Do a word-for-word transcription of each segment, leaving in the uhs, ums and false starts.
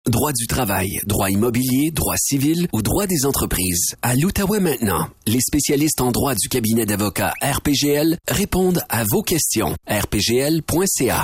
Droit du travail, droit immobilier, droit civil ou droit des entreprises. À l'Outaouais maintenant, les spécialistes en droit du cabinet d'avocats R P G L répondent à vos questions. r p g l point c a.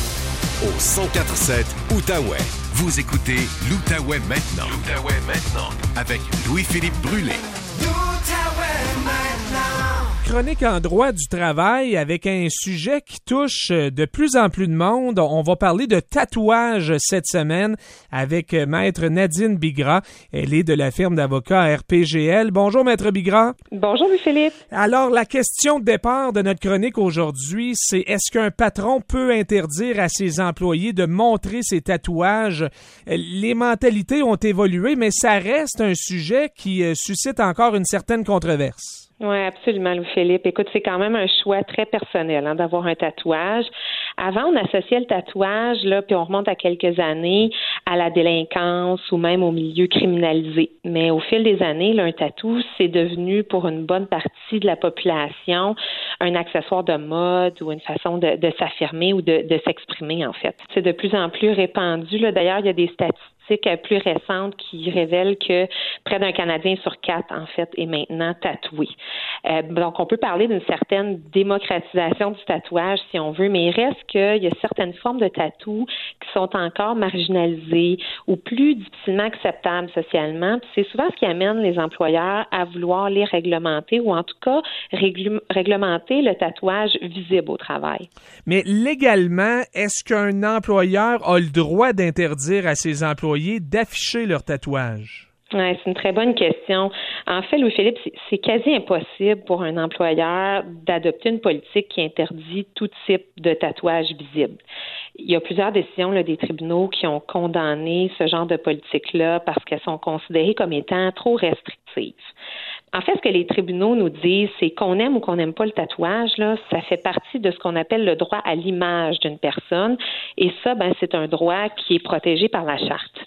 Au cent quatre sept Outaouais, vous écoutez l'Outaouais maintenant. L'Outaouais maintenant avec Louis-Philippe Brûlé. L'Outaouais maintenant. Chronique en droit du travail avec un sujet qui touche de plus en plus de monde. On va parler de tatouage cette semaine avec Maître Nadine Bigra. Elle est de la firme d'avocats R P G L. Bonjour, Maître Bigra. Bonjour, Louis-Philippe. Alors, la question de départ de notre chronique aujourd'hui, c'est est-ce qu'un patron peut interdire à ses employés de montrer ses tatouages? Les mentalités ont évolué, mais ça reste un sujet qui suscite encore une certaine controverse. Oui, absolument, Louis-Philippe. Écoute, c'est quand même un choix très personnel hein, d'avoir un tatouage. Avant, on associait le tatouage, là, puis on remonte à quelques années, à la délinquance ou même au milieu criminalisé. Mais au fil des années, là, un tatou, c'est devenu pour une bonne partie de la population un accessoire de mode ou une façon de, de s'affirmer ou de, de s'exprimer, en fait. C'est de plus en plus répandu. Là. D'ailleurs, il y a des statistiques plus récentes qui révèlent que près d'un Canadien sur quatre, en fait, est maintenant tatoué. Euh, donc, on peut parler d'une certaine démocratisation du tatouage, si on veut, mais il reste qu'il y a certaines formes de tatou qui sont encore marginalisées ou plus difficilement acceptables socialement. Puis c'est souvent ce qui amène les employeurs à vouloir les réglementer ou en tout cas régl- réglementer le tatouage visible au travail. Mais légalement, est-ce qu'un employeur a le droit d'interdire à ses employés d'afficher leur tatouage? Ouais, c'est une très bonne question. En fait, Louis-Philippe, c'est, c'est quasi impossible pour un employeur d'adopter une politique qui interdit tout type de tatouage visible. Il y a plusieurs décisions là, des tribunaux qui ont condamné ce genre de politique-là parce qu'elles sont considérées comme étant trop restrictives. En fait, ce que les tribunaux nous disent, c'est qu'on aime ou qu'on n'aime pas le tatouage, là, ça fait partie de ce qu'on appelle le droit à l'image d'une personne. Et ça, ben, c'est un droit qui est protégé par la Charte.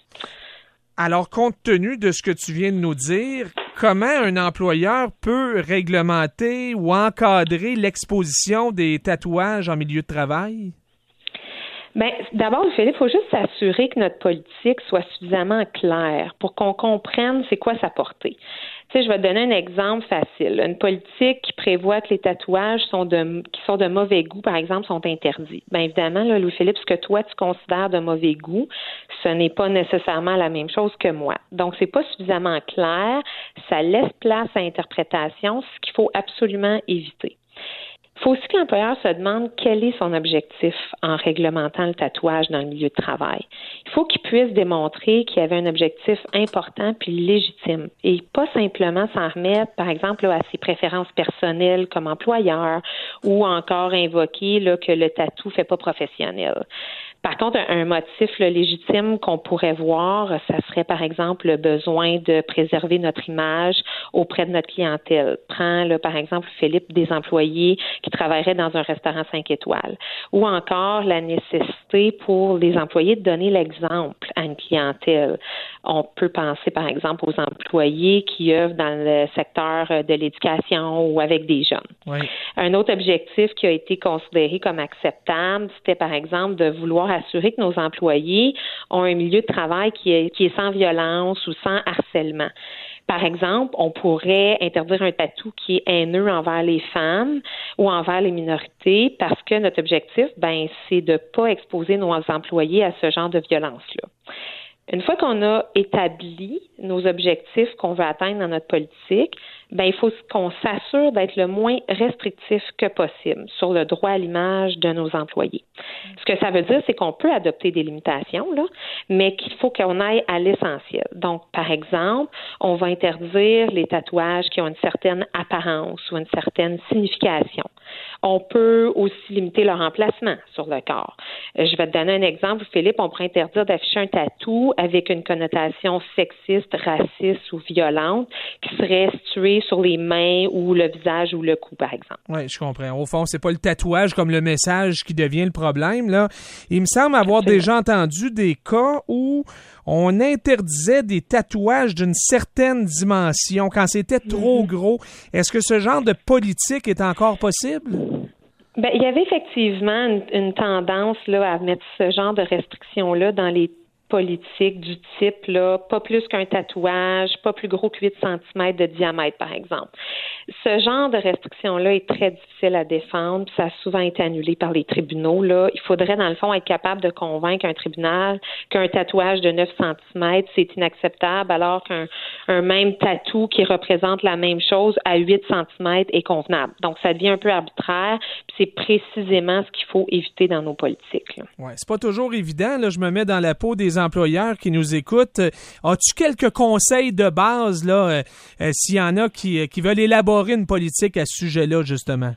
Alors, compte tenu de ce que tu viens de nous dire, comment un employeur peut réglementer ou encadrer l'exposition des tatouages en milieu de travail? Bien, d'abord, Philippe, il faut juste s'assurer que notre politique soit suffisamment claire pour qu'on comprenne c'est quoi sa portée. Tu sais, je vais te donner un exemple facile. Une politique qui prévoit que les tatouages sont de, qui sont de mauvais goût, par exemple, sont interdits. Bien évidemment, là, Louis-Philippe, ce que toi, tu considères de mauvais goût, ce n'est pas nécessairement la même chose que moi. Donc, c'est pas suffisamment clair. Ça laisse place à interprétation, ce qu'il faut absolument éviter. Il faut aussi que l'employeur se demande quel est son objectif en réglementant le tatouage dans le milieu de travail. Il faut qu'il puisse démontrer qu'il y avait un objectif important puis légitime et pas simplement s'en remettre, par exemple, là, à ses préférences personnelles comme employeur ou encore invoquer là, que le tatou fait pas professionnel. Par contre, un motif là, légitime qu'on pourrait voir, ça serait par exemple le besoin de préserver notre image auprès de notre clientèle. Prends là, par exemple, Philippe, des employés qui travailleraient dans un restaurant cinq étoiles. Ou encore la nécessité pour les employés de donner l'exemple à une clientèle. On peut penser par exemple aux employés qui œuvrent dans le secteur de l'éducation ou avec des jeunes. Oui. Un autre objectif qui a été considéré comme acceptable, c'était par exemple de vouloir assurer que nos employés ont un milieu de travail qui est, qui est sans violence ou sans harcèlement. Par exemple, on pourrait interdire un tatou qui est haineux envers les femmes ou envers les minorités parce que notre objectif, ben, c'est de ne pas exposer nos employés à ce genre de violence-là. Une fois qu'on a établi nos objectifs qu'on veut atteindre dans notre politique, ben il faut qu'on s'assure d'être le moins restrictif que possible sur le droit à l'image de nos employés. Ce que ça veut dire, c'est qu'on peut adopter des limitations, là, mais qu'il faut qu'on aille à l'essentiel. Donc, par exemple, on va interdire les tatouages qui ont une certaine apparence ou une certaine signification. On peut aussi limiter leur emplacement sur le corps. Je vais te donner un exemple, Philippe. On pourrait interdire d'afficher un tatou avec une connotation sexiste, raciste ou violente qui serait située sur les mains ou le visage ou le cou, par exemple. Oui, je comprends. Au fond, c'est pas le tatouage comme le message qui devient le problème, là. Il me semble avoir Absolument. déjà entendu des cas où on interdisait des tatouages d'une certaine dimension quand c'était trop mm-hmm. gros. Est-ce que ce genre de politique est encore possible? Ben, il y avait effectivement une, une tendance là, à mettre ce genre de restrictions-là dans les politique du type, là, pas plus qu'un tatouage, pas plus gros que huit centimètres de diamètre, par exemple. Ce genre de restriction-là est très difficile à défendre, puis ça a souvent été annulé par les tribunaux. Là. Il faudrait, dans le fond, être capable de convaincre un tribunal qu'un tatouage de neuf centimètres, c'est inacceptable, alors qu'un un même tatou qui représente la même chose à huit centimètres est convenable. Donc, ça devient un peu arbitraire, puis c'est précisément ce qu'il faut éviter dans nos politiques. Là. Ouais, c'est pas toujours évident. Là, je me mets dans la peau des employeurs qui nous écoutent. As-tu quelques conseils de base, là, euh, euh, s'il y en a qui, qui veulent élaborer une politique à ce sujet-là, justement?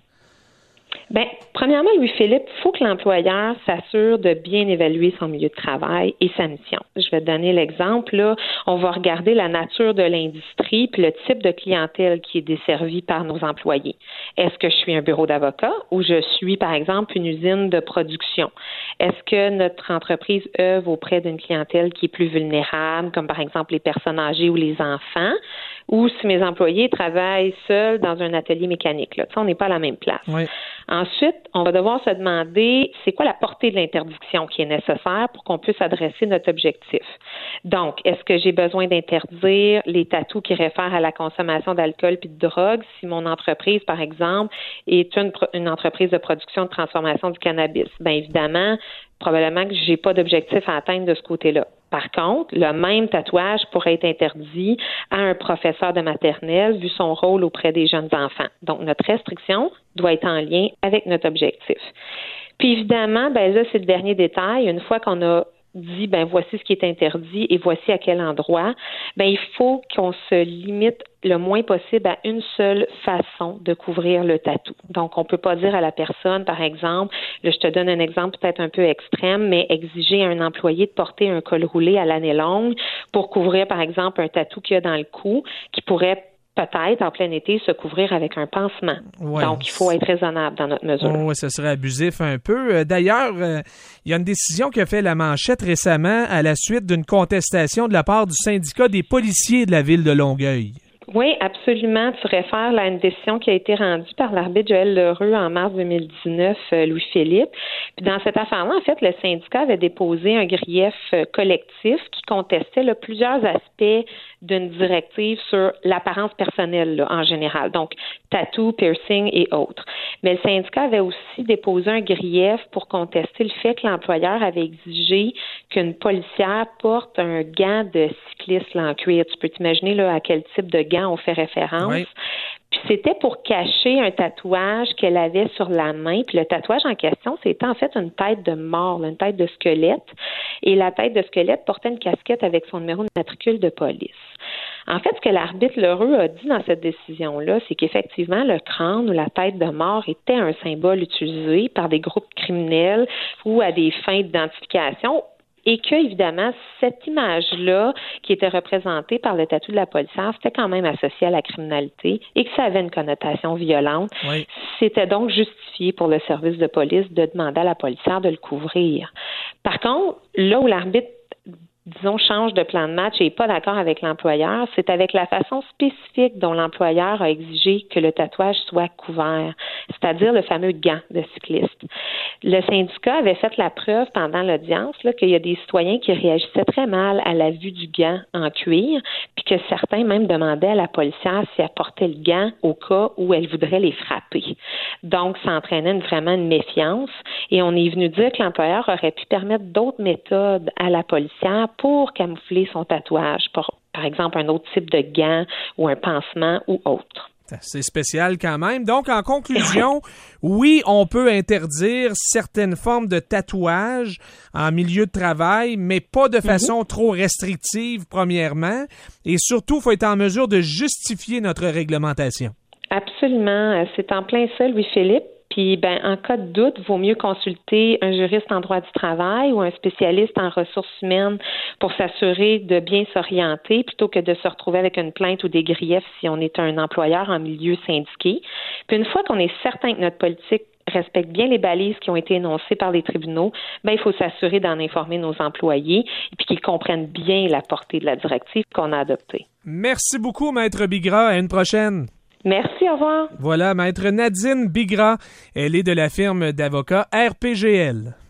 Bien, premièrement, Louis-Philippe, il faut que l'employeur s'assure de bien évaluer son milieu de travail et sa mission. Je vais te donner l'exemple. Là, on va regarder la nature de l'industrie puis le type de clientèle qui est desservie par nos employés. Est-ce que je suis un bureau d'avocat ou je suis, par exemple, une usine de production? Est-ce que notre entreprise œuvre auprès d'une clientèle qui est plus vulnérable, comme par exemple les personnes âgées ou les enfants? Ou si mes employés travaillent seuls dans un atelier mécanique. Là. Tu sais, on n'est pas à la même place. Oui. Ensuite, on va devoir se demander c'est quoi la portée de l'interdiction qui est nécessaire pour qu'on puisse adresser notre objectif. Donc, est-ce que j'ai besoin d'interdire les tatous qui réfèrent à la consommation d'alcool puis de drogue si mon entreprise, par exemple, est une, une entreprise de production de transformation du cannabis? Bien évidemment, probablement que j'ai pas d'objectif à atteindre de ce côté-là. Par contre, le même tatouage pourrait être interdit à un professeur de maternelle vu son rôle auprès des jeunes enfants. Donc, notre restriction doit être en lien avec notre objectif. Puis évidemment, ben là, c'est le dernier détail. Une fois qu'on a dit, ben voici ce qui est interdit et voici à quel endroit, ben il faut qu'on se limite le moins possible à une seule façon de couvrir le tatou. Donc, on peut pas dire à la personne, par exemple, là, je te donne un exemple peut-être un peu extrême, mais exiger à un employé de porter un col roulé à l'année longue pour couvrir, par exemple, un tatou qu'il y a dans le cou, qui pourrait peut-être, en plein été, se couvrir avec un pansement. Ouais. Donc, il faut être raisonnable dans notre mesure. Oh, oui, ça serait abusif un peu. D'ailleurs, il euh, y a une décision qui a fait la manchette récemment à la suite d'une contestation de la part du syndicat des policiers de la ville de Longueuil. Oui, absolument. Tu réfères à une décision qui a été rendue par l'arbitre Joël Lheureux en mars deux mille dix-neuf, euh, Louis-Philippe. Puis dans cette affaire-là, en fait, le syndicat avait déposé un grief euh, collectif qui contestait là, plusieurs aspects d'une directive sur l'apparence personnelle là, en général, donc tatou, piercing et autres. Mais le syndicat avait aussi déposé un grief pour contester le fait que l'employeur avait exigé qu'une policière porte un gant de cycliste là, en cuir. Tu peux t'imaginer là, à quel type de gant on fait référence. Oui. Puis c'était pour cacher un tatouage qu'elle avait sur la main. Puis le tatouage en question, c'était en fait une tête de mort, là, une tête de squelette. Et la tête de squelette portait une casquette avec son numéro de matricule de police. En fait, ce que l'arbitre Lheureux a dit dans cette décision-là, c'est qu'effectivement, le crâne ou la tête de mort était un symbole utilisé par des groupes criminels ou à des fins d'identification. Et que, évidemment, cette image-là, qui était représentée par le tatou de la policière, c'était quand même associé à la criminalité et que ça avait une connotation violente. Oui. C'était donc justifié pour le service de police de demander à la policière de le couvrir. Par contre, là où l'arbitre disons, change de plan de match et n'est pas d'accord avec l'employeur, c'est avec la façon spécifique dont l'employeur a exigé que le tatouage soit couvert, c'est-à-dire le fameux gant de cycliste. Le syndicat avait fait la preuve pendant l'audience là, qu'il y a des citoyens qui réagissaient très mal à la vue du gant en cuir, puis que certains même demandaient à la policière si elle portait le gant au cas où elle voudrait les frapper. Donc, ça entraînait une, vraiment une méfiance et on est venu dire que l'employeur aurait pu permettre d'autres méthodes à la policière pour camoufler son tatouage, pour, par exemple un autre type de gant ou un pansement ou autre. C'est spécial quand même. Donc, en conclusion, oui, on peut interdire certaines formes de tatouage en milieu de travail, mais pas de façon mm-hmm. trop restrictive, premièrement. Et surtout, il faut être en mesure de justifier notre réglementation. Absolument. C'est en plein ça, Louis-Philippe. Puis, ben, en cas de doute, il vaut mieux consulter un juriste en droit du travail ou un spécialiste en ressources humaines pour s'assurer de bien s'orienter plutôt que de se retrouver avec une plainte ou des griefs si on est un employeur en milieu syndiqué. Puis, une fois qu'on est certain que notre politique respecte bien les balises qui ont été énoncées par les tribunaux, ben, il faut s'assurer d'en informer nos employés et puis qu'ils comprennent bien la portée de la directive qu'on a adoptée. Merci beaucoup, Maître Bigra. À une prochaine. Merci, au revoir. Voilà, Maître Nadine Bigra. Elle est de la firme d'avocats R P G L.